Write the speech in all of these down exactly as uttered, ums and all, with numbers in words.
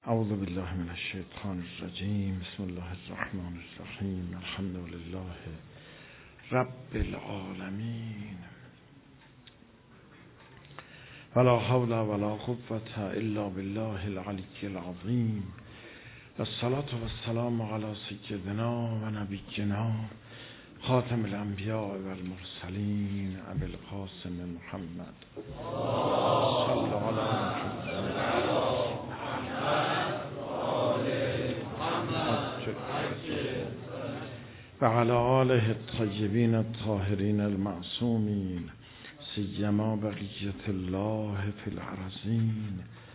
اعوذ بالله من الشیطان الرجیم. بسم الله الرحمن الرحیم. الحمد لله رب العالمین ولا حول ولا قوة الا بالله العلی العظیم. والصلاة والسلام علی سیدنا و نبینا خاتم الانبیاء والمرسلین ابی القاسم محمد صلی علی و علی آله الطیبین الطاهرین المعصومین سیما بقیت الله فی الارضین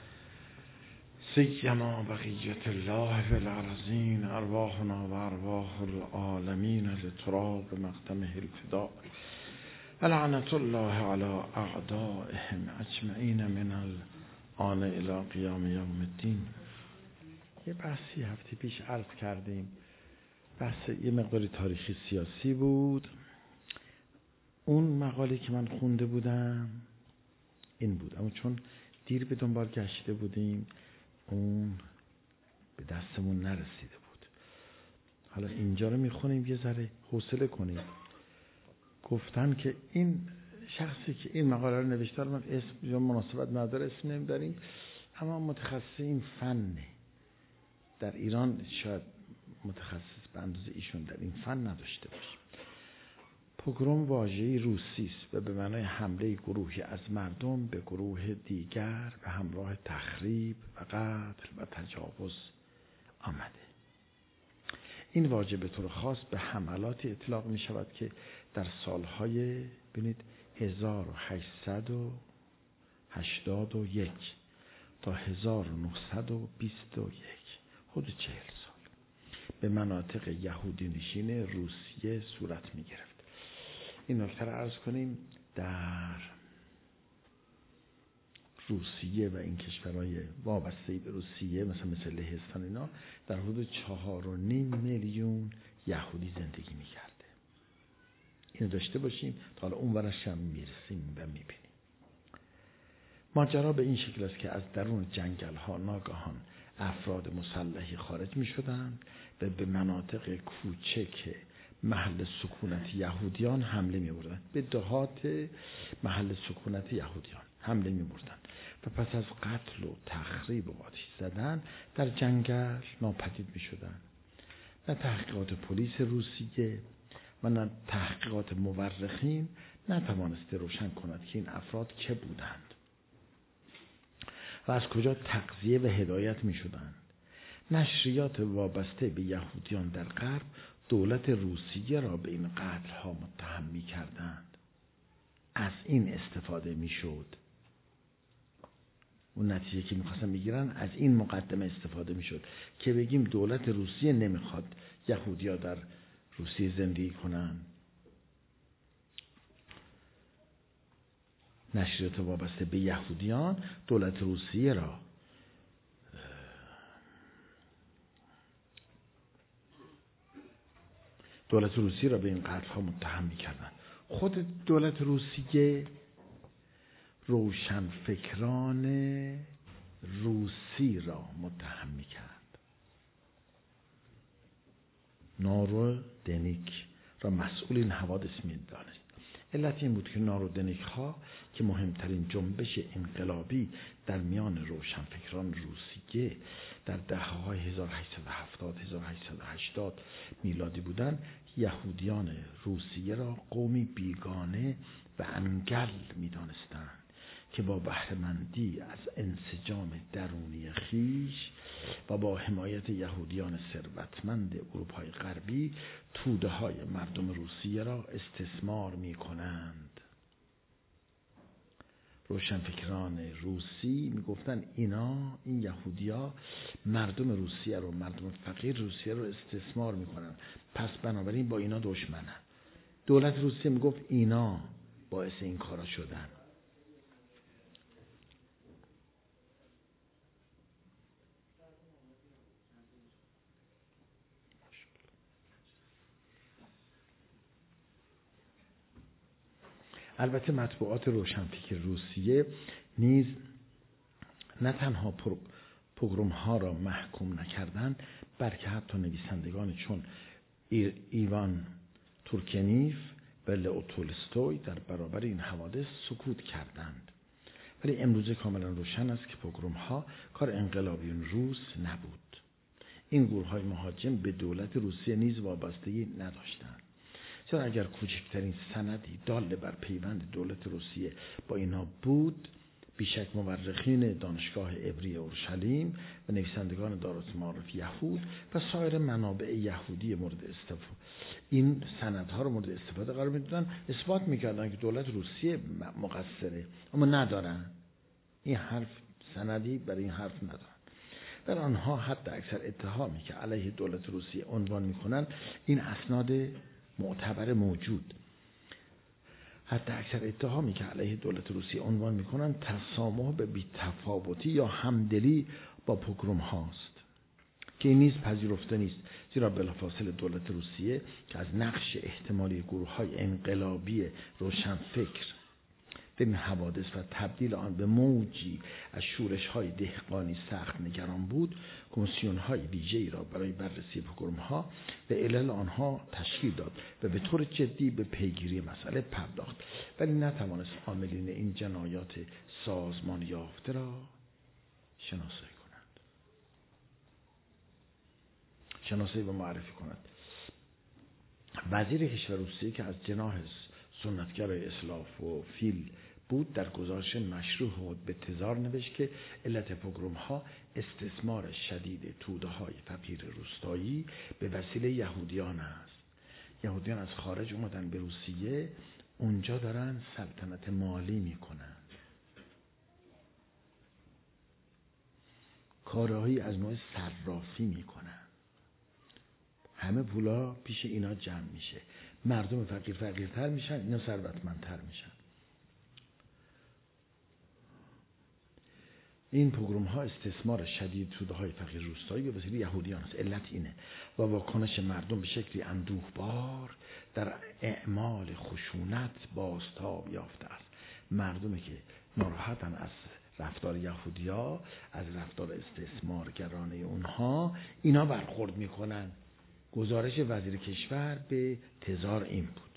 سیما بقیت الله فی الارضین. ارواحنا و ارواح العالمین لتراب مقدمه الفداء لعنت الله علی اعدائهم اجمعین من الآن الی قیام یوم الدین. یه بحثی هفته پیش عرض کردیم، بحث یه مقداری تاریخی سیاسی بود. اون مقاله که من خونده بودم این بود، اما چون دیر به دنبال گشته بودیم اون به دستمون نرسیده بود. حالا اینجا رو میخونیم، یه ذره حوصله کنیم. گفتن که این شخصی که این مقاله رو نوشته، من اسم یا مناسبت نداره اسم نمیداریم، اما متخصص این فنه. در ایران شاید متخصص به اندازه ایشون در این فن نداشته باشیم. پوگروم واژه‌ای روسی است و به معنای حمله گروهی از مردم به گروه دیگر به همراه تخریب و قتل و تجاوز آمده. این واژه به طور خاص به حملاتی اطلاق می شود که در سالهای ببینید هزار و هشتصد و هشتاد و یک تا هزار و نهصد و بیست و یک، حدود چهل سال، به مناطق یهودی نشین روسیه صورت می گرفت. این نکته را عرض کنیم، در روسیه و این کشورهای وابسته به روسیه مثلا مثل لهستان اینا در حدود چهار و نیم میلیون یهودی زندگی می کرده. اینو داشته باشیم تا حالا اون ورش هم میرسیم و میبینیم. ماجرا به این شکل است که از درون جنگل ها ناگهان افراد مسلحی خارج می شدند و به مناطق کوچک محل سکونت یهودیان حمله می بردند. به دهات محل سکونت یهودیان حمله می بردند و پس از قتل و تخریب و آتش زدن در جنگل ناپدید می شدند. نه تحقیقات پلیس روسیه و نه تحقیقات مورخین نتوانسته روشن کند که این افراد که بودند و از کجا تغذیه و هدایت می شدند. نشریات وابسته به یهودیان در غرب دولت روسیه را به این قتل ها متهم می کردند. از این استفاده می شد. اون نتیجه که می خواستن بگیرن از این مقدمه استفاده می شد که بگیم دولت روسیه نمی خواد یهودی ها در روسیه زندگی کنند. نشریات وابسته به یهودیان دولت روسیه را دولت روسیه را به این قتل ها متهم می‌کردند. خود دولت روسیه روشنفکران روسی را متهم می‌کرد. نارودنیک را مسئول این حوادث می‌دانست. علت این بود که نارودنیک ها که مهمترین جنبش انقلابی در میان روشنفکران روسیه در دهه‌های هزار و هشتصد و هفتاد هزار و هشتصد و هشتاد میلادی بودند، یهودیان روسیه را قومی بیگانه و انگل می‌دانستند که با بهره‌مندی از انسجام درونی خیش و با حمایت یهودیان ثروتمند اروپای غربی توده های مردم روسیه را استثمار می کنند. روشنفکران روسی می گفتن اینا این یهودیا مردم روسیه رو مردم فقیر روسیه رو استثمار می کنند، پس بنابراین با اینا دشمنن. دولت روسیه می گفت اینا باعث این کارا شدن. البته مطبوعات روشنفکر روسیه نیز نه تنها پوگروم ها را محکوم نکردند، بلکه حتی نویسندگان چون ایوان تورکنیف و لئو تولستوی در برابر این حوادث سکوت کردند. ولی امروزه کاملا روشن است که پوگروم ها کار انقلابیون روس نبود. این گروه های مهاجم به دولت روسیه نیز وابستگی نداشتند. چرا اگر کوچکترین سندی دال بر پیوند دولت روسیه با اینها بود، بیشک مورخین دانشگاه عبری اورشلیم و نویسندگان دارالمعارف یهود و سایر منابع یهودی مورد استفاده این سندها رو مورد استفاده قرار میدادن، اثبات میکردن که دولت روسیه مقصره، اما ندارن. این حرف سندی برای این حرف ندارن. در آنها حتی اکثر اتهامی که علیه دولت روسیه عنوان میکنن این اسناد معتبر موجود. حتی اکثر اتهامی که علیه دولت روسیه عنوان میکنن تسامح به بی‌تفاوتی یا همدلی با پوگروم هاست که این نیز پذیرفته نیست، زیرا بلافاصله دولت روسیه که از نقش احتمالی گروه های انقلابی روشنفکر در این حوادث و تبدیل آن به موجی از شورش های دهقانی سخت نگران بود، کمیسیون های ویژه‌ای را برای بررسی پوگروم ها و علل آنها تشکیل داد و به طور جدی به پیگیری مسئله پرداخت، ولی نتوانست عاملین این جنایات سازمان یافته را شناسایی کند شناسایی و معرفی کند. وزیر کشور روسیه که از جناح سنتگرای اسلاف و فیل بود، در گزارش مشروع خود به تزار نوشت که علت پوگروم ها استثمار شدید توده های فقیر روستایی به وسیله یهودیان است. یهودیان از خارج اومدن به روسیه، اونجا دارن سلطنت مالی میکنن، کارهایی از نوع صرافی میکنن، همه پولا پیش اینا جمع میشه، مردم فقیر فقیرتر میشن، اینا ثروتمندتر میشن. این پوگروم ها استثمار شدید توده های فقیر روستایی به وسیله یهودیان است. علت اینه و واکنش مردم به شکلی اندوهبار در اعمال خشونت بازتاب یافته است. مردمی که ناراحتن از رفتار یهودیا، از رفتار استثمارگرانه اونها، اینا برخورد میکنن. گزارش وزیر کشور به تزار این بود.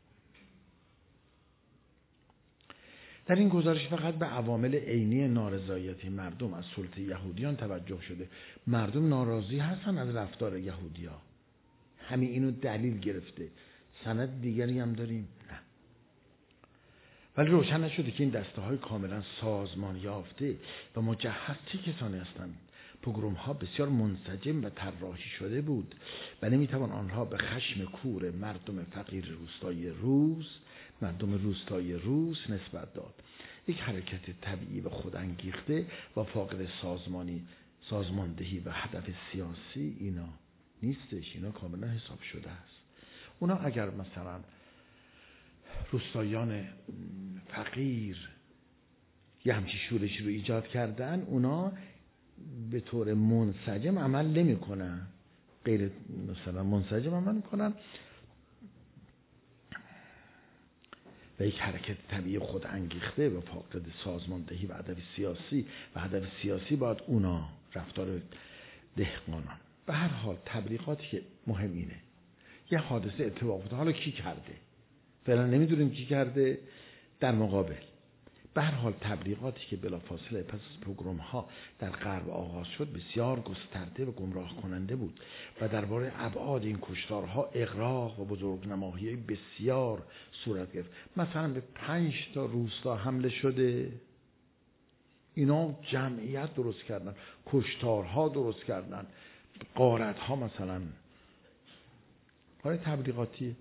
در این گزارش فقط به عوامل عینی نارضایتی مردم از سلطه یهودیان توجه شده. مردم ناراضی هستن از رفتار یهودیا، همین اینو دلیل گرفته. سند دیگری هم داریم؟ نه. ولی روشن نشده که این دسته های کاملا سازمان یافته و مجهز چه کسانی هستند. پوگروم ها بسیار منسجم و طراحی شده بود و نمیتوان آنها به خشم کور مردم فقیر روستایی روس مردم روستایی روس نسبت داد. یک حرکت طبیعی و خودانگیخته و فاقد سازمانی سازماندهی و هدف سیاسی اینا نیستش. اینا کاملا حساب شده است. اونا اگر مثلا روستاییان فقیر یه همچی شورشی رو ایجاد کردن، اونا به طور منسجم عمل نمی کنن، غیر مثلا منسجم عمل می کنن و یک حرکت طبیعی خود انگیخته و فاقد سازماندهی و هدف سیاسی و هدف سیاسی باید اونا رفتار دهقانان. به هر حال تبلیغاتی که مهم اینه، یه حادثه اتفاق افتاد، حالا کی کرده؟ فعلا نمیدونیم کی کرده. در مقابل به هر حال تبلیغاتی که بلافاصله پس از پوگروم ها در غرب آغاز شد بسیار گسترده و گمراه کننده بود و درباره ابعاد این کشتارها اغراق و بزرگنمایی بسیار صورت گرفت. مثلا به پنج تا روستا حمله شده، اینا جمعیت درست کردن، کشتارها درست کردن، غارتها مثلا. کار تبلیغاتی.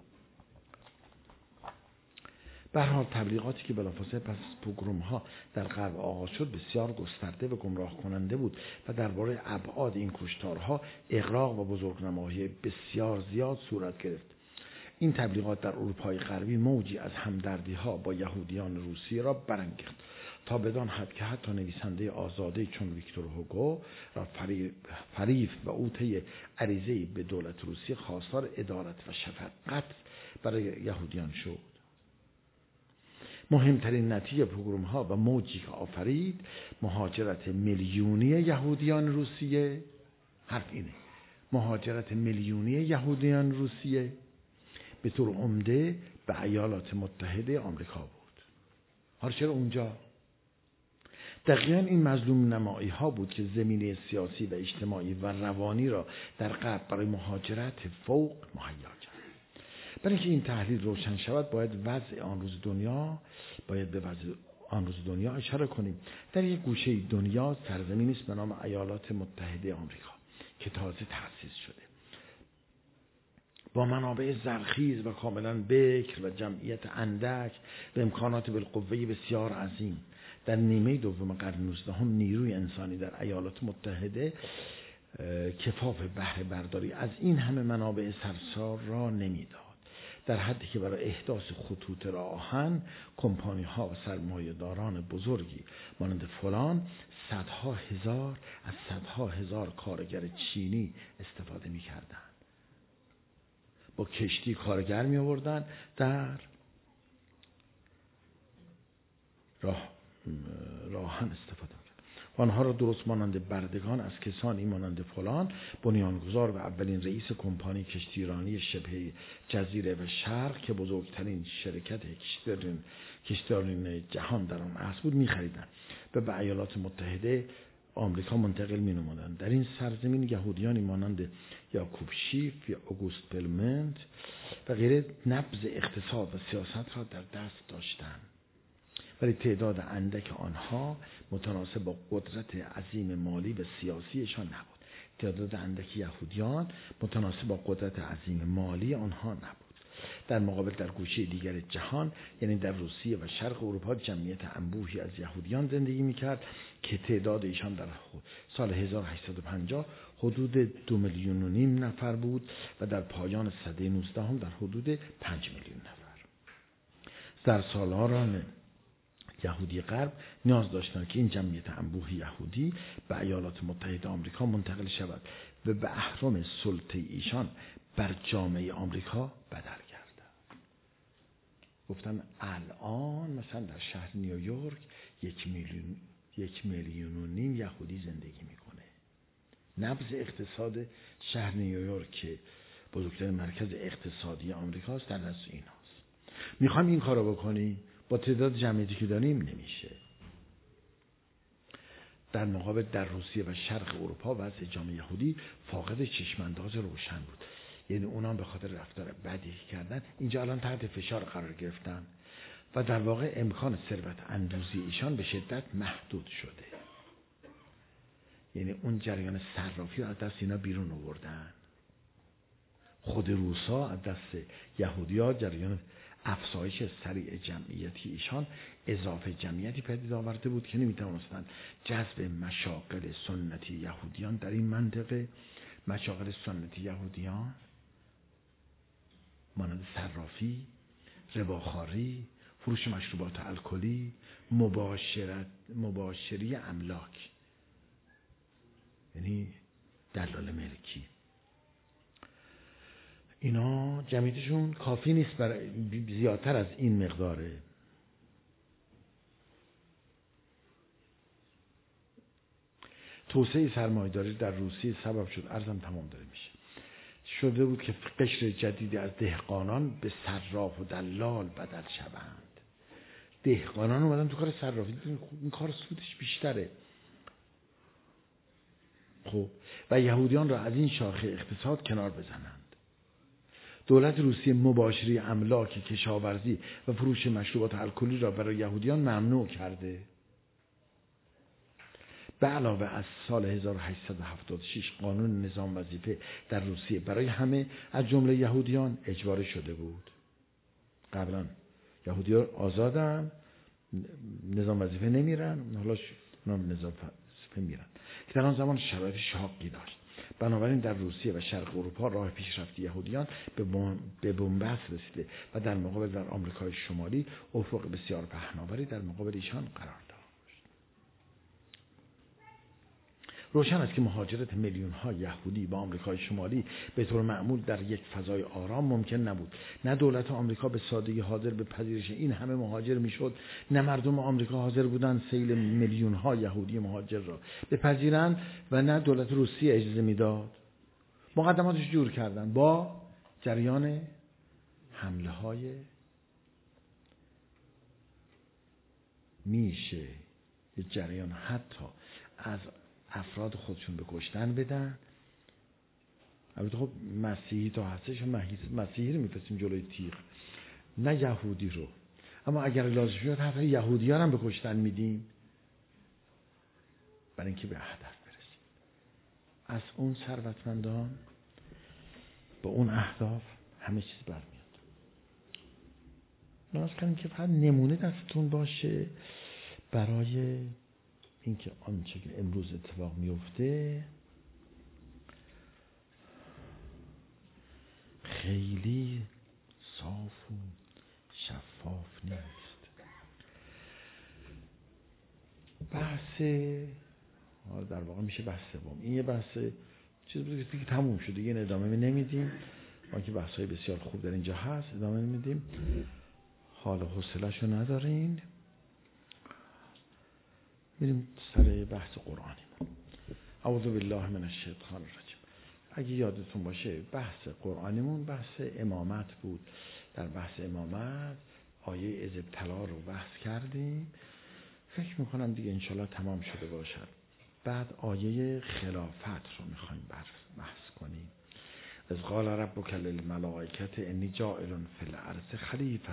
به هر حال تبلیغاتی که بلافاصله پس از پوگروم ها در غرب آغاز شد بسیار گسترده و گمراه کننده بود و درباره ابعاد این کشتارها اغراق و بزرگنمایی بسیار زیاد صورت گرفت. این تبلیغات در اروپای غربی موجی از همدردی ها با یهودیان روسیه را برانگیخت تا بدان حد که حتی نویسنده آزاده چون ویکتور هوگو را فریف و او طی عریضه‌ای به دولت روسیه خواستار عدالت و شفقت برای یهودیان شد. مهمترین نتیجه پوگروم ها و موجی که آفرید مهاجرت میلیونی یهودیان روسیه، حرف اینه، مهاجرت میلیونی یهودیان روسیه به طور عمده به ایالات متحده آمریکا بود. حالا چرا اونجا؟ دقیقاً این مظلوم نمایی ها بود که زمینه سیاسی و اجتماعی و روانی را در غرب برای مهاجرت فوق مهیا کرد. برای اینکه این تحلیل روشن شود باید وضع آن روز دنیا باید به وضع آن روز دنیا اشاره کنیم. در یک گوشه دنیا سرزمینی است به نام ایالات متحده آمریکا که تازه تأسیس شده، با منابع زرخیز و کاملا بکر و جمعیت اندک و امکانات بالقوه بسیار عظیم. در نیمه دوم قرن نوزدهم نیروی انسانی در ایالات متحده کفاف بهره برداری از این همه منابع سرشار را نمیداد، در حدی که برای احداث خطوط راه آهن کمپانی ها و سرمایه‌داران بزرگی مانند فلان صدها هزار از صدها هزار کارگر چینی استفاده می‌کردند. با کشتی کارگر می‌آوردند، در راه راهن استفاده می‌کردند و آنها را درست مانند بردگان از کسانی مانند فلان بنیانگذار و اولین رئیس کمپانی کشتیرانی شبه جزیره و شرق که بزرگترین شرکت کشتیرانی کشتیرانی جهان در آن عصر بود می‌خریدند و به ایالات متحده آمریکا منتقل می‌نمودند. در این سرزمین یهودیانی مانند یاکوب شیف یا اوگوست پلمنت و غیره نبض اقتصاد و سیاست را در دست داشتند، ولی تعداد اندک آنها متناسب با قدرت عظیم مالی و سیاسیشان نبود. تعداد اندک یهودیان متناسب با قدرت عظیم مالی آنها نبود. در مقابل در گوشه دیگر جهان، یعنی در روسیه و شرق اروپا، جمعیت انبوهی از یهودیان زندگی میکرد که تعداد ایشان در سال هزار و هشتصد و پنجاه حدود دو میلیون و نیم نفر بود و در پایان سده نوزدهم در حدود پنج میلیون نفر. در سالاران یهودی غرب نیاز داشتند که این جمعیت انبوه یهودی به ایالات متحده آمریکا منتقل شود و به اهرم سلطه ایشان بر جامعه آمریکا بدل گردد. گفتن الان مثلا در شهر نیویورک یک میلیون یک میلیون و نیم یهودی زندگی میکنه. نبض اقتصاد شهر نیویورک که بزرگترین مرکز اقتصادی آمریکاست در دست ایناست. میخوام این کارو بکنی، با تعداد جمعیتی که داریم نمیشه. در مقابل در روسیه و شرق اروپا وضع جامعه یهودی فاقد چشمانداز روشن بود، یعنی اونا به خاطر رفتار بدی کردن اینجا الان تحت فشار قرار گرفتن و در واقع امکان ثروت اندوزی ایشان به شدت محدود شده. یعنی اون جریان صرافی رو از دست اینا بیرون آوردن. خود روسا از دست یهودی‌ها جریان افزایش سریع جمعیتی ایشان اضافه جمعیتی پدید آورده بود که نمیتوانستند جذب مشاغل سنتی یهودیان در این منطقه. مشاغل سنتی یهودیان مانند صرافی، رباخواری، فروش مشروبات الکلی، مباشرت مباشری املاک، یعنی دلال ملکی، اینا جمعیتشون کافی نیست برای زیادتر از این مقداره. توسعه سرمایه‌داری در روسیه سبب شد، عرضم تمام داره میشه، شده بود که قشر جدیدی از دهقانان به صراف و دلال بدل شوند. دهقانان اومدن تو کار صرافی، این کار سودش بیشتره. خب و یهودیان را از این شاخه اقتصاد کنار بزنند. دولت روسیه مباشری املاک، کشاورزی و فروش مشروبات الکلی را برای یهودیان ممنوع کرده. به علاوه از سال هزار و هشتصد و هفتاد و شش قانون نظام وظیفه در روسیه برای همه از جمله یهودیان اجباری شده بود. قبلا یهودیان آزادن، نظام وظیفه نمیرن، حالا نظام وظیفه میرن که در آن زمان شرایط شاقی داشت. بنابراین در روسیه و شرق اروپا راه پیشرفت یهودیان به بنبست رسیده و در مقابل در آمریکای شمالی افق بسیار پهناوری در مقابل ایشان قرار داشت. روشن است که مهاجرت میلیون ها یهودی به آمریکای شمالی به طور معمول در یک فضای آرام ممکن نبود. نه دولت آمریکا به سادگی حاضر به پذیرش این همه مهاجر میشد، نه مردم آمریکا حاضر بودند سیل میلیون ها یهودی مهاجر را بپذیرند و نه دولت روسیه اجازه میداد. مقدماتش جور کردن با جریان حمله های میشه یه جریان حتی از افراد خودشون به کشتن بدن. البته خب مسیحی تا هستش مسیحی رو میفرستیم جلوی تیغ، نه یهودی رو. اما اگر لازم شد حتی یهودی ها هم به کشتن میدیم برای اینکه به هدف برسیم. از اون ثروتمندان با اون اهداف همه چیز برمیاد. ناز کنیم که فقط نمونه دستتون باشه برای اینکه آنچه که امروز اتفاق میفته خیلی صاف و شفاف نیست. بحث در واقع میشه بحث سوم. این یه بحث چیز بود که تموم شده، دیگه ادامه می نمیدیم. ما که بحث‌های بسیار خوب در اینجا هست ادامه نمیدیم، حال و حوصله‌شو ندارین. میریم سر بحث قرآنی. اعوذ بالله من الشیطان الرجیم. اگه یادتون باشه بحث قرآنیمون بحث امامت بود. در بحث امامت آیه از ابتلا رو بحث کردیم، فکر میکنم دیگه انشالله تمام شده باشد. بعد آیه خلافت رو میخوایم بحث کنیم. از قال ربک للملائکة انی جاعل فی الارض خلیفة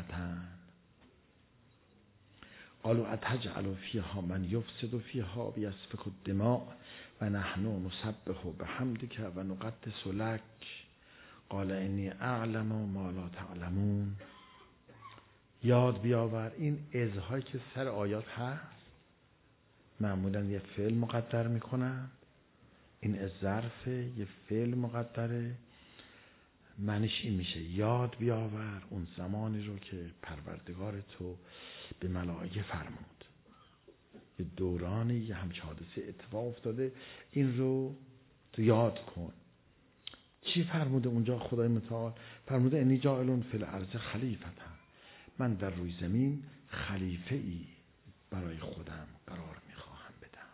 قالوا اتجعل فیها من یفسد فیها و یسفک الدماء و نحن نسبح بحمدک و نقدس لک قال انی اعلم ما لا تعلمون. یاد بیاور این ازهایی که سر آیات هست معمولا یه فعل مقدر میکنن. این از ظرف یه فعل مقدره، معنیش این میشه یاد بیاور اون زمانی رو که پروردگار تو به ملائکه فرمود. یه دورانی یه همچه حادثه اتفاق افتاده، این رو تو یاد کن. چی فرموده اونجا خدای متعال؟ فرموده انی جاعل فی الارض خلیفة، من در روی زمین خلیفه ای برای خودم قرار میخواهم بدم.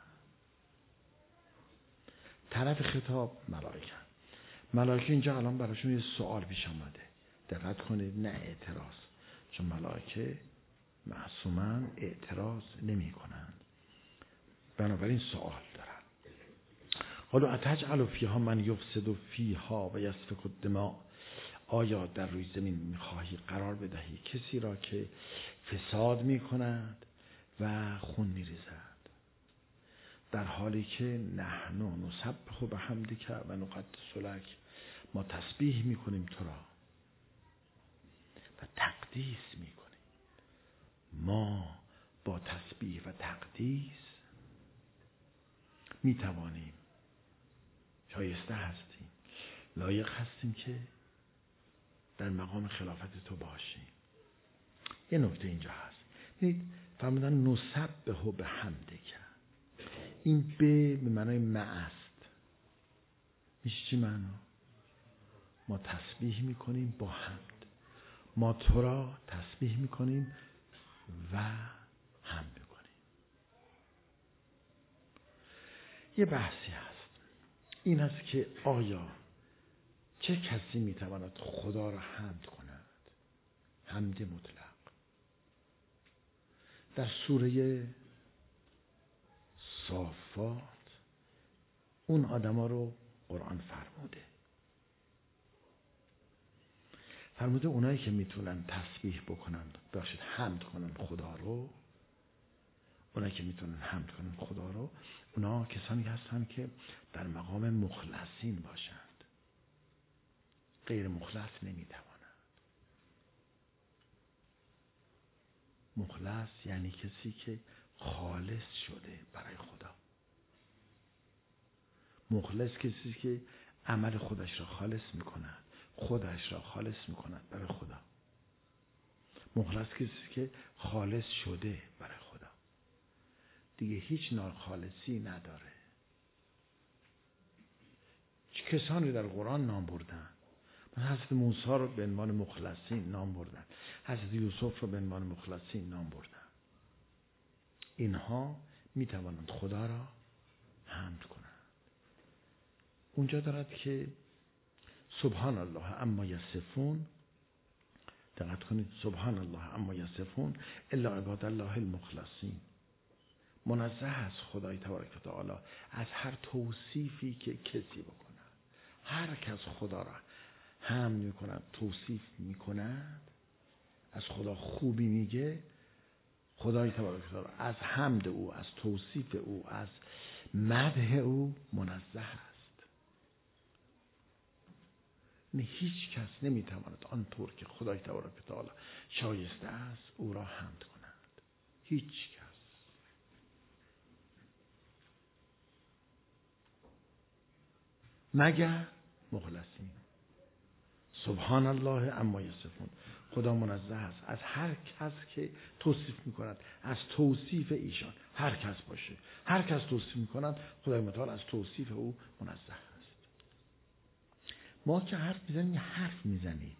طرف خطاب ملائکه. ملائکه اینجا الان براشون یه سوال پیش آمده، دقت کنید، نه اعتراض، چون ملائکه معصومن اعتراض نمی کنند، بنابراین سوال دارن. حالا اتجعل فیها من یفسد فیها و یسفک الدماء، آیا در روی زمین میخواهی قرار بدهی کسی را که فساد میکند و خون میریزد، در حالی که نحن نسبح بحمدک و نقدس لک، ما تسبیح میکنیم تو را و تقدیس میکنیم. ما با تسبیح و تقدیس میتوانیم، شایسته هستیم، لایق هستیم که در مقام خلافت تو باشیم. یه نکته اینجا هست، ببینید فرمودن نسبح بحمدک، این به به معنای مع است. میشه چی معنا؟ ما تسبیح میکنیم با حمد، ما تو را تسبیح میکنیم و حمد میکنیم. یه بحثی هست، این است که آیا چه کسی میتواند خدا را حمد کند؟ حمد مطلق. در سوره صافات اون آدما رو قرآن فرموده. فرموده اونایی که میتونن تسبیح بکنن، ببخشید حمد کنن خدا رو، اونایی که میتونن حمد کنن خدا رو، اونا کسانی هستن که در مقام مخلصین باشند. غیر مخلص نمیتوانند. مخلص یعنی کسی که خالص شده برای خدا. مخلص کسی که عمل خودش را خالص میکند، خودش را خالص میکند برای خدا. مخلص کسی که خالص شده برای خدا، دیگه هیچ ناخالصی نداره. کسانی در قرآن نام بردن. من حضرت موسی رو به عنوان مخلصین نام بردن، حضرت یوسف رو به عنوان مخلصین نام بردن. اینها می توانند خدا را حمد کنند. اونجا دارد که سبحان الله عما یصفون، دقت کنید، سبحان الله عما یصفون الا عباد الله المخلصین. منزه است خدای تبارک و تعالی از هر توصیفی که کسی بکنه. هر کس خدا را حمد میکند، توصیف میکند، از خدا خوبی میگه، خدای تبارک و تعالی از حمد او، از توصیف او، از مدح او منزه است. نه هیچ کس نمیتواند آنطور که خدای تبارک و تعالی شایسته است او را حمد کند. هیچ کس. مگر مخلصین. سبحان الله عما یصفون. خدا منزه است از هر کس که توصیف میکند، از توصیف ایشان، هر کس باشه، هر کس توصیف میکند، خدای متعال از توصیف او منزه است. ما که حرف میزنیم، حرف میزنیم.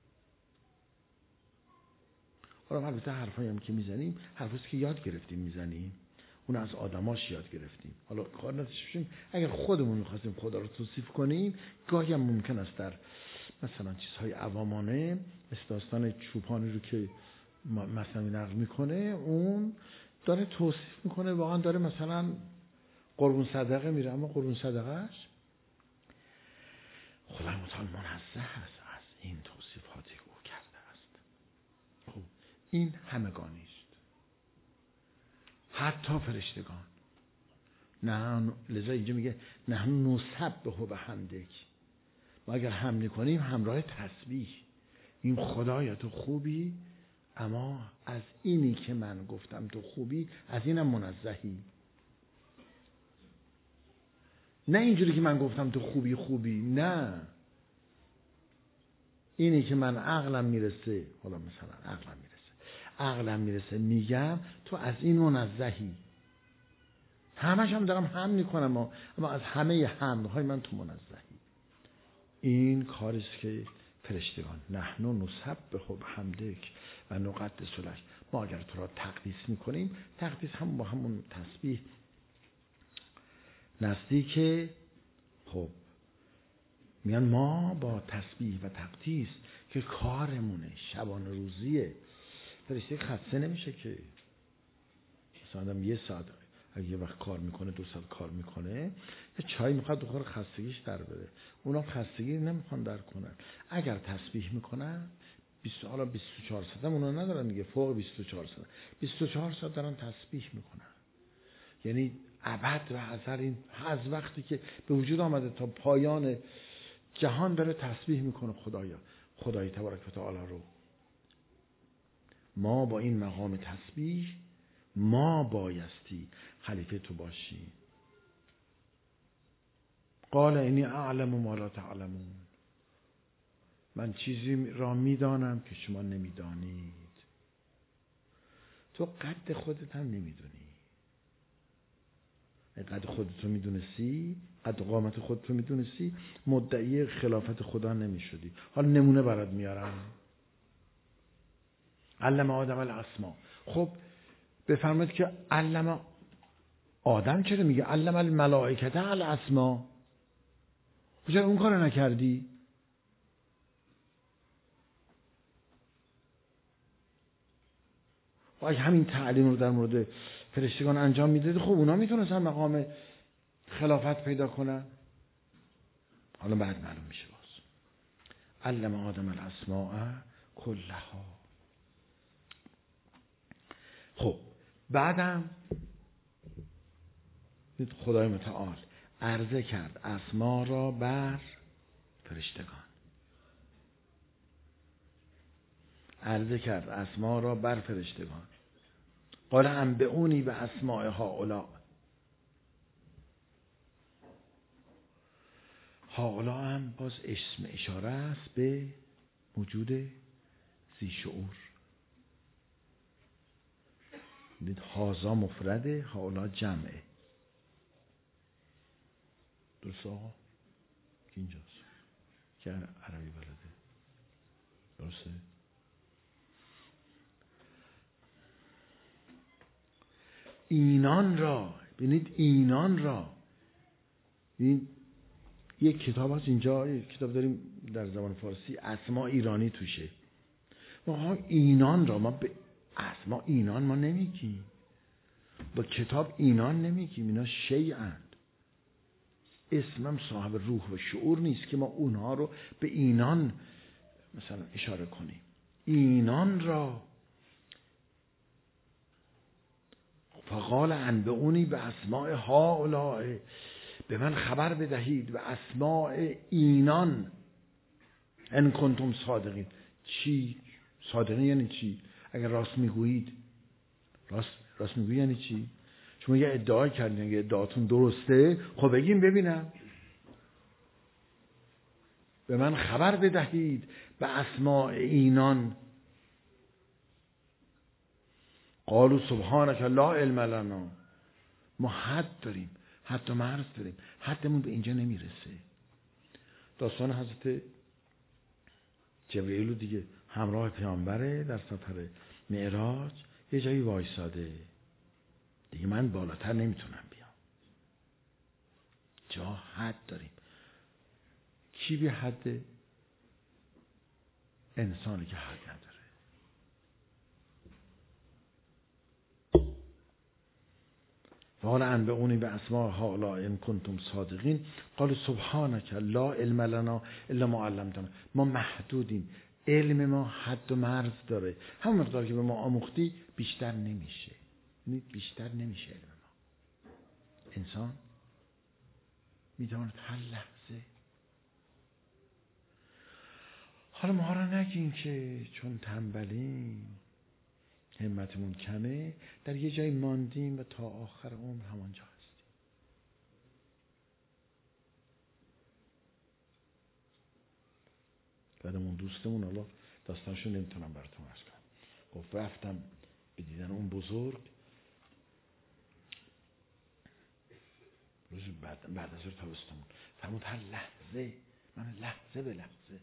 حالا البته حرفایی هم که میزنیم حرفایی که یاد گرفتیم میزنیم، اون از آدماش یاد گرفتیم. حالا کار نداشتیم اگر خودمون میخواستیم خدا رو توصیف کنیم، گاهی هم ممکن است در مثلا چیزهای عوامانه مثل داستان چوپانی رو که مثلا نقل میکنه، اون داره توصیف میکنه، واقعا داره مثلا قربون صدقه میره، اما قربون صدقهش خدای متعال منزه است از این توصیفاتی که او کرده است. خب این همگانی است، حتی فرشتگان. نه لذا اینجا میگه نحن نسبح بحمدک، ما اگر حمد کنیم همراه تسبیح، این خدایا تو خوبی، اما از اینی که من گفتم تو خوبی، از اینم منزهی. نه اینجوری که من گفتم تو خوبی خوبی، نه اینی که من عقلم میرسه، حالا مثلا عقلم میرسه عقلم میرسه میگم تو از این منزهی. همش هم دارم حمد میکنم، اما از همه حمدهای من تو منزهی. این کاریست که فرشتگان نحن نسبح بحمدک و نقدس لک، ما اگر تو را تقدیس میکنیم، تقدیس هم با همون تسبیح نزدیکه. خب میگن ما با تسبیح و تقدیس که کارمونه، شبانه روزیه، فرشته خسته نمیشه که. مثلا یه ساعت اگه یه وقت کار میکنه، دو ساعت کار میکنه، یه چای میخواد بخوره خستگیش در بره، اونا خستگی نمیخوان در کنن. اگر تسبیح میکنن بیست حالا بیست و چهار ساعت هم اونا ندارن دیگه، فوق بیست و چهار ساعت بیست و چهار ساعت دارن تسبیح میکنن. یعنی ابد و اثر این از وقتی که به وجود آمده تا پایان جهان داره تسبیح میکنه خدایا، خدای تبارک و تعالی رو. ما با این مقام تسبیح ما بایستی خلیفه تو باشی. قال انی اعلم ما لا تعلمون، من چیزی را میدانم که شما نمیدانید. تو قد خودت هم نمیدونی. قد خودت رو میدونستی، قد قامت خودت رو میدونستی، مدعی خلافت خدا نمیشدی. حالا نمونه برات میارم. علم آدم الاسماء. خب بفرمایید که علم آدم چرا میگه علم الملائکه الاسماء؟ چرا اون کارو نکردی؟ و اگه همین تعلیم رو در مورد فرشتگان انجام میدادی، خب اونا میتونستن مقام خلافت پیدا کنن. حالا بعد معلوم میشه. باز علم آدم الاسماء کلها. خب بعدم خدای متعال عرضه کرد اسما را بر فرشتگان، عرضه کرد اسما را بر فرشتگان. قال انبئونی به اسماء هؤلاء. هؤلاء هم باز اسم اشاره است به موجود ذی شعور. دید هازا مفرده، هؤلاء جمعه. درست آقا؟ اینجوری که عربی بلده. درسته؟ اینان را ببینید، اینان را ببینید، یک کتاب هست اینجا، یک کتاب داریم در زبان فارسی اسما ایرانی توشه. ما اینان را ما به اسما اینان ما نمیگیم، با کتاب اینان نمیگیم، اینا شیئند. اسمم صاحب روح و شعور نیست که ما اونها رو به اینان مثلا اشاره کنیم. اینان را فقال انبئونی به اسماء هؤلاء، به من خبر بدهید به اسماء اینان ان کنتم صادقین. چی صادقین یعنی چی؟ اگر راست میگویید. راست راست میگویید یعنی چی؟ شما یه ادعا کردین، اگه ادعاتون درسته خب بگیم ببینم. به من خبر بدهید به اسماء اینان. قالوا سبحانك لا علم لنا. ما حد داریم، حد و مرز داریم، حدمون به اینجا نمیرسه. داستان حضرت جبرئیل دیگه همراه پیامبره در سفر معراج، یه جایی وایساده دیگه، من بالاتر نمیتونم بیام. جا حد داریم. کی به حد؟ انسانی که حد نداره. قال انبئونی به اسماء هؤلاء ان کنتم صادقین. قال سبحانك لا علم لنا الا ما علمتنا. ما محدودیم، علم ما حد و مرز داره. همون مقدار که به ما آموختی بیشتر نمیشه. یعنی بیشتر نمیشه علم ما. انسان میتواند هر لحظه، حالا ما را نگیم که چون تنبلیم، همتمون کمه، در یه جایی ماندیم و تا آخر عمر همانجا هستیم. بعدمون دوستمون، حالا داستانشو نمیتونم براتون عرض کنم، گفت رفتم به دیدن اون بزرگ روز بعد بعد از تابستون، فرمود هر لحظه، من لحظه به لحظه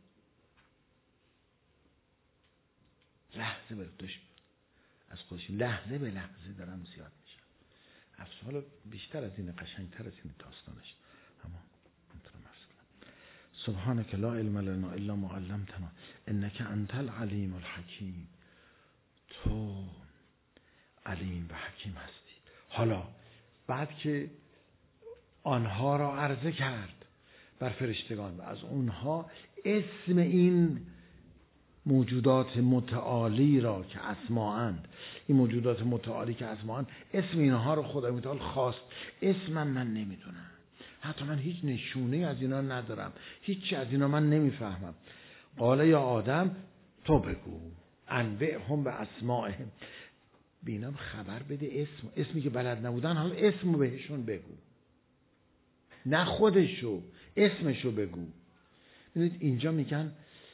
لحظه به لحظه از خودش لحظه به لحظه دارم زیاد میشم. افسوس بیشتر از این، قشنگتر از این داستانش، اما نمیتونم عرض کنم. سبحانك لا علم لنا الا ما علمتنا انك انت العلیم الحکیم. تو علیم و حکیم هستی. حالا بعد که آنها را عرضه کرد بر فرشتگان و از اونها اسم این موجودات متعالی را که اسماءند، این موجودات متعالی که اسماءند، اسم اینها رو خدای متعال خواست. اسمم من نمیدونم، حتی من هیچ نشونه از اینا ندارم، هیچی از اینا من نمیفهمم. قال یا آدم تو بگو انبئهم به اسمائهم. بینم خبر بده، اسم اسمی که بلد نبودن، حالا اسمو بهشون بگو، نه خودشو، اسمشو بگو. ببینید اینجا میگن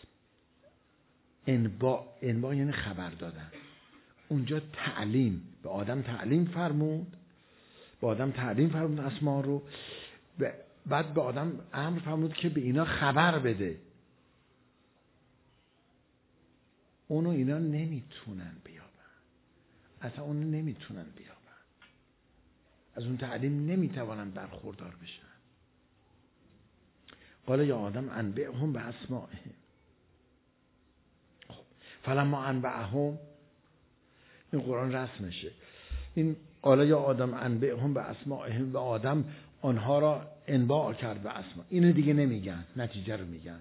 انبا، انبا یعنی خبر دادن. اونجا تعلیم، به آدم تعلیم فرمود، به آدم تعلیم فرمود اسما رو، بعد به آدم امر فرمود که به اینا خبر بده. اونو اینا نمیتونن بیابن، اصلا اونو نمیتونن بیابن، از اون تعلیم نمیتوانن برخوردار بشن. قال یا آدم انبئهم به اسمائهم. فلما انبئهم، این قرآن رسمشه، این قال یا آدم انبئهم به اسمائهم، و آدم آنها را انباء کرد به اسما. اینو دیگه نمیگن، نتیجه رو میگن.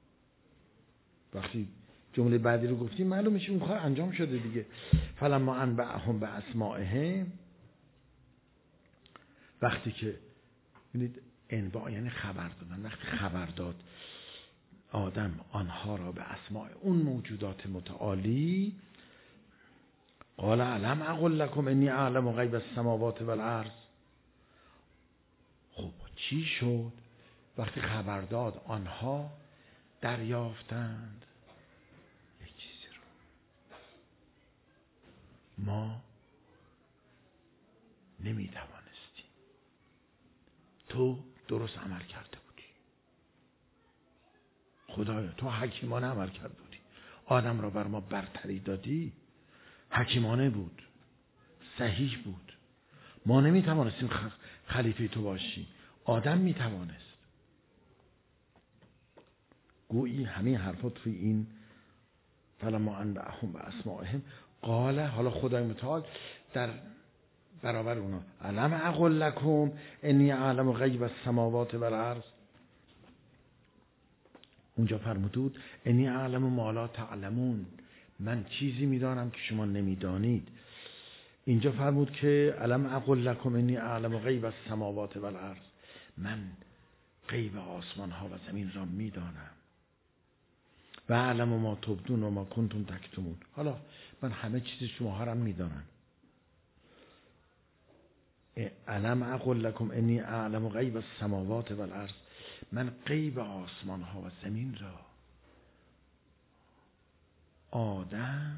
وقتی جمله بعدی رو گفتیم معلوم میشه اون کار انجام شده دیگه. فلما انبئهم به اسمائهم، وقتی که ببینید انباء یعنی خبر دادن، وقتی خبر داد آدم آنها را به اسماء اون موجودات متعالی، قال علم اقل لكم انی اعلم غیب السماوات والارض. خب چی شد وقتی خبر داد آنها دریافتند یک چیزی رو؟ ما نمیتوانستیم، تو درست عمل کرده بودی. خدایا تو حکیمانه عمل کرده بودی، آدم را بر ما برتری دادی، حکیمانه بود، صحیح بود. ما نمیتوانستیم خلیفه تو باشیم، آدم میتوانست. گویی همین حرفا توی این فلما انبأهم باسمائهم قال، حالا خدای متعال در برابر اونا الم اقل لکم انی اعلم غیب السماوات والارض، اونجا فرمود انی اعلم ما لا تعلمون، من چیزی میدانم که شما نمیدانید. اینجا فرمود که الم اقل لکم انی اعلم غیب السماوات والارض، من غیب آسمان ها و زمین را میدانم. و اعلم ما تبدون و ما کنتم تکتمون، حالا من همه چیز شما ها را میدانم. الم اقل لکم انی اعلم غیب السماوات والارض، من غیب آسمان ها و زمین را. آدم،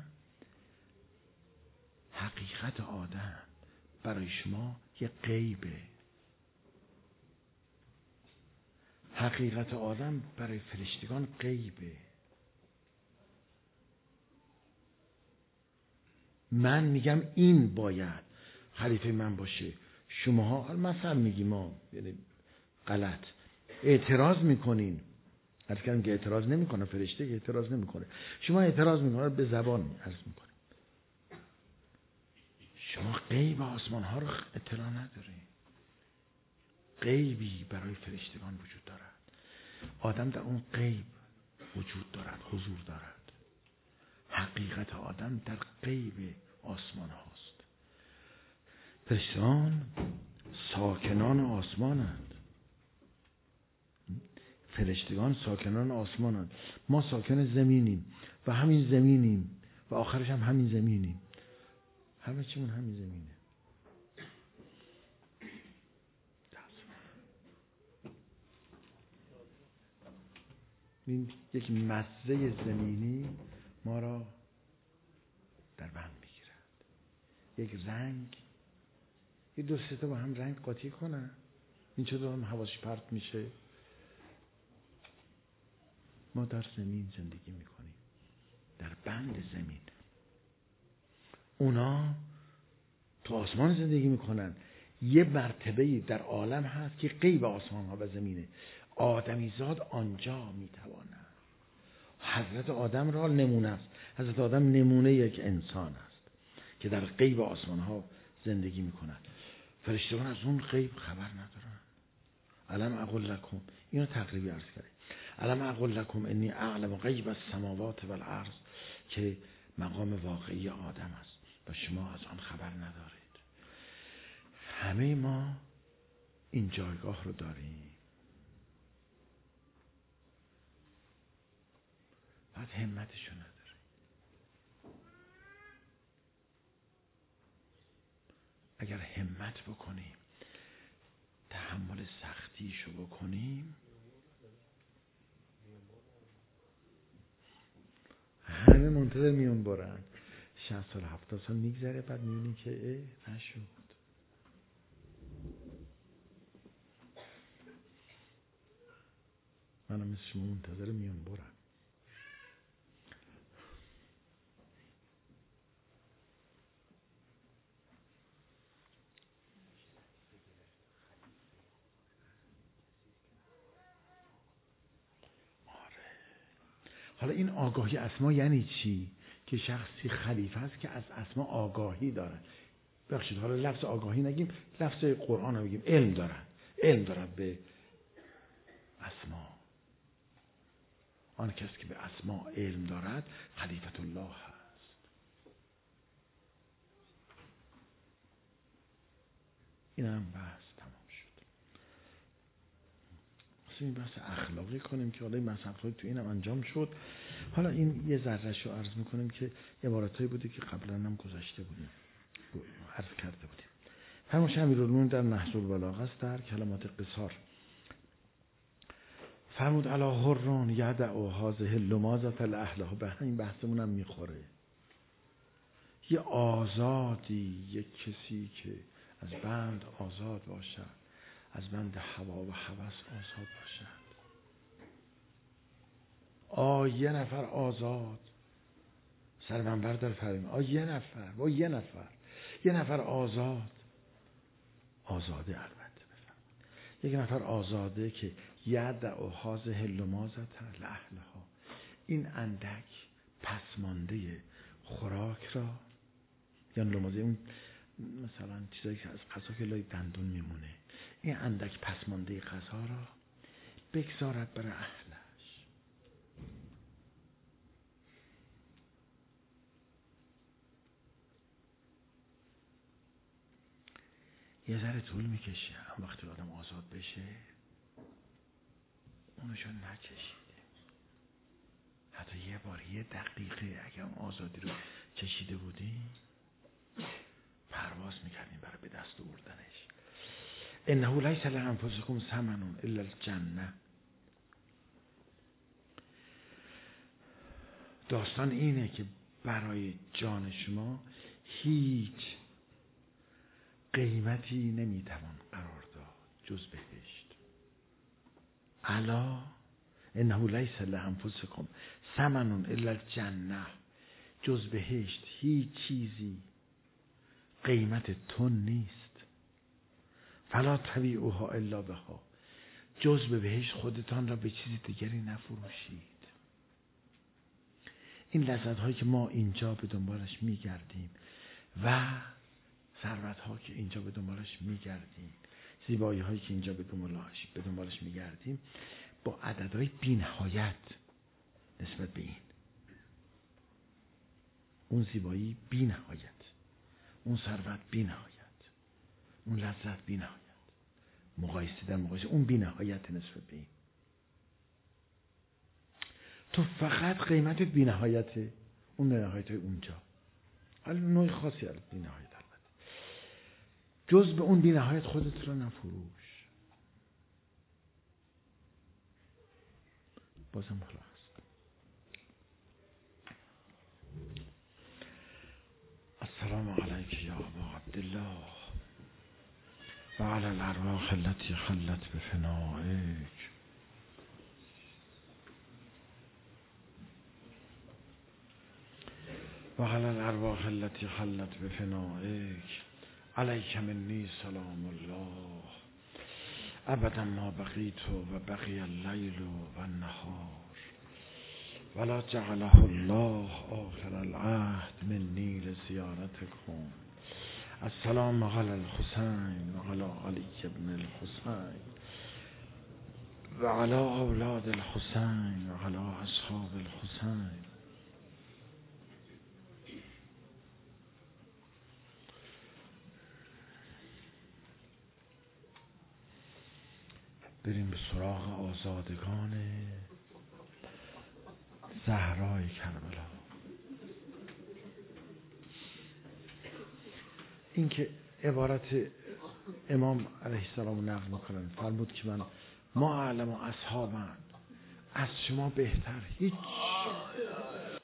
حقیقت آدم برای شما یه غیبه، حقیقت آدم برای فرشتگان غیبه. من میگم این باید خلیفه من باشه، شماها مثلا میگیم ما یعنی غلط اعتراض میکنین. عرض کردم که اعتراض نمیکنه فرشته، اعتراض نمیکنه، شما اعتراض میکنه به زبان عرض میکنه. شما غیب آسمان ها رو اطلاع ندارید. غیبی برای فرشتگان وجود دارد، آدم در اون غیب وجود دارد، حضور دارد. حقیقت آدم در غیب آسمان هاست. فرشتگان ساکنان آسمانند، فرشتگان ساکنان آسمانند، ما ساکن زمینیم و همین زمینیم و آخرش هم همین زمینیم، همه چیمون همین زمینه. این یک مزه زمینی ما را در بند میگیرد. یک رنگ، یک دو سه تا با هم رنگ قاطی کنن، این چطور هم حواسش پرت میشه. ما در زمین زندگی میکنیم، در بند زمین. اونا تو آسمان زندگی میکنن. یه مرتبه‌ای در عالم هست که غیب آسمان ها و زمینه. آدمیزاد آنجا میتواند. حضرت آدم را نمونه است. حضرت آدم نمونه یک انسان است که در غیب آسمان ها زندگی میکنند. فرشتگان از اون غیب خبر ندارن. الم اقل لکم، اینو تقریبی عرض کردیم، الم اقل لکم انی اعلم غیب السماوات والارض، که مقام واقعی آدم است و شما از آن خبر ندارید. همه ما این جایگاه رو داریم. بعد همتشو نداریم. اگر همت بکنیم، تحمل سختیشو بکنیم، همه منتظر میون برن. شصت سال هفتاد سال میگذره، بعد میبینی که اه نشد. منم مثل شما منتظر میون برن. حالا این آگاهی اسما یعنی چی؟ که شخصی خلیفه است که از اسما آگاهی دارد. بخشید حالا لفظ آگاهی نگیم، لفظ قرآن رو بگیم، علم دارد. علم دارد به اسما. آن کسی که به اسما علم دارد خلیفت الله هست. این هم بحث تمام شد. این بحث اخلاقی کنیم که حالا این بحث اخلاقی تو اینم انجام شد. حالا این یه ذره‌شو عرض میکنیم که عباراتایی بوده که قبلا هم گذاشته بودیم، عرض کرده بودیم. فرمایش امیرالمومنین در نهج البلاغه است در کلمات قصار. فرمود الا حرون یدعوا هذه اللمازة لاهلها، به همین بحثمون هم میخوره. یه آزادی، یک کسی که از بند آزاد باشد، از بند هوا و هوس آزاد باشد، آ یه نفر آزاد سر منبر داره فرمین، آ یه نفر، با یه نفر یه نفر آزاد، آزاده البته بفرمایید، یک نفر آزاده که یدع حاز هل و مازت لأهلها، این اندک پسمانده خوراک را، یا لمازه اون مثلا چیزایی که از غذا که لای دندون میمونه، این اندک پسمانده غذا را بگذارد برای اهلش. یه ذره طول میکشه، وقتی آدم آزاد بشه اونشو نچشیده، حتی یه بار یه دقیقه اگر اون آزادی رو چشیده بودیم پرواز میکردیم برای به دست آوردنش. انه لیس لانفسکم ثمن الا الجنه. داستان اینه که برای جان شما هیچ قیمتی نمیتوان قرار داد جز بهشت. الا انه لیس لانفسکم ثمن الا الجنه، جز بهشت هیچ چیزی قیمت تون نیست. فلا تبیعوها الا بها، جز به بهشت خودتان را به چیزی دیگری نفروشید. این لذت هایی که ما اینجا به دنبالش میگردیم و ثروت ها که اینجا به دنبالش میگردیم، زیبایی هایی که اینجا به دنبالش به دنبالش میگردیم، با عددهای بی‌نهایت نسبت به این، اون زیبایی بی‌نهایت، اون ثروت بی‌نهایت، اون لذت بی‌نهایت، مقایسه در مقایسه اون بی‌نهایت نسبت به این، تو فقط قیمتت بی‌نهایته، اون بی‌نهایت اونجا، حالا نوع خاصی از بی‌نهایت، البته جز به اون بی‌نهایت خودت رو نفروش. بازم خلاص. السلام علیک یا ابا عبدالله و علی الارواح التي خلت بفنائک. و علی الارواح التي خلت بفنائک. علیک منی سلام الله ابدا ما بقیت و بقی اللیل و النهار ولا جعله الله آخر العهد منی لزیارتکم. السلام علی الحسین و علی علی ابن الحسین و علی اولاد الحسین و علی اصحاب الحسین. بریم به سراغ آزادگان زهرای کربلا. این که عبارت امام علیه السلام نقل میکنن، فرمود که من ما اعلم و اصحابن، از شما بهتر هیچ